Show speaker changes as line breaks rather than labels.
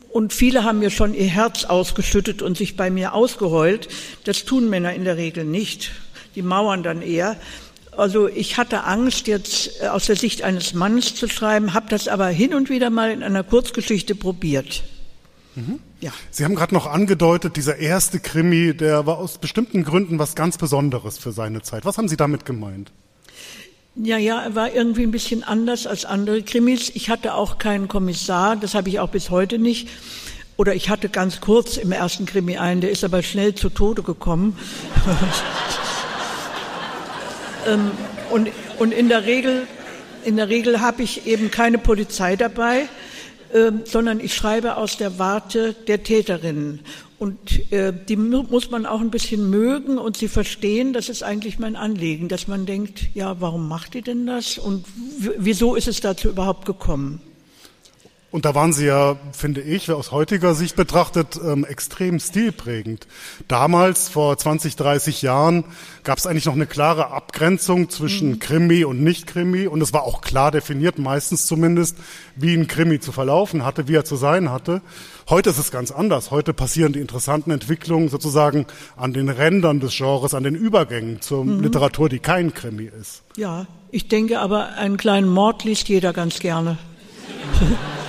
Und viele haben mir schon ihr Herz ausgeschüttet und sich bei mir ausgeheult. Das tun Männer in der Regel nicht. Die mauern dann eher. Also ich hatte Angst, jetzt aus der Sicht eines Mannes zu schreiben, habe das aber hin und wieder mal in einer Kurzgeschichte probiert. Ja.
Sie haben gerade noch angedeutet, dieser erste Krimi, der war aus bestimmten Gründen was ganz Besonderes für seine Zeit. Was haben Sie damit gemeint?
Ja, er war irgendwie ein bisschen anders als andere Krimis. Ich hatte auch keinen Kommissar, das habe ich auch bis heute nicht. Oder ich hatte ganz kurz im ersten Krimi einen, der ist aber schnell zu Tode gekommen. Und in der Regel habe ich eben keine Polizei dabei, sondern ich schreibe aus der Warte der Täterinnen. Und die muss man auch ein bisschen mögen und sie verstehen, das ist eigentlich mein Anliegen, dass man denkt, ja, warum macht die denn das und wieso ist es dazu überhaupt gekommen?
Und da waren Sie ja, finde ich, aus heutiger Sicht betrachtet, extrem stilprägend. Damals, vor 20, 30 Jahren, gab es eigentlich noch eine klare Abgrenzung zwischen Krimi und Nicht-Krimi. Und es war auch klar definiert, meistens zumindest, wie ein Krimi zu verlaufen hatte, wie er zu sein hatte. Heute ist es ganz anders. Heute passieren die interessanten Entwicklungen sozusagen an den Rändern des Genres, an den Übergängen zur Literatur, die kein Krimi ist.
Ja, ich denke aber, einen kleinen Mord liest jeder ganz gerne.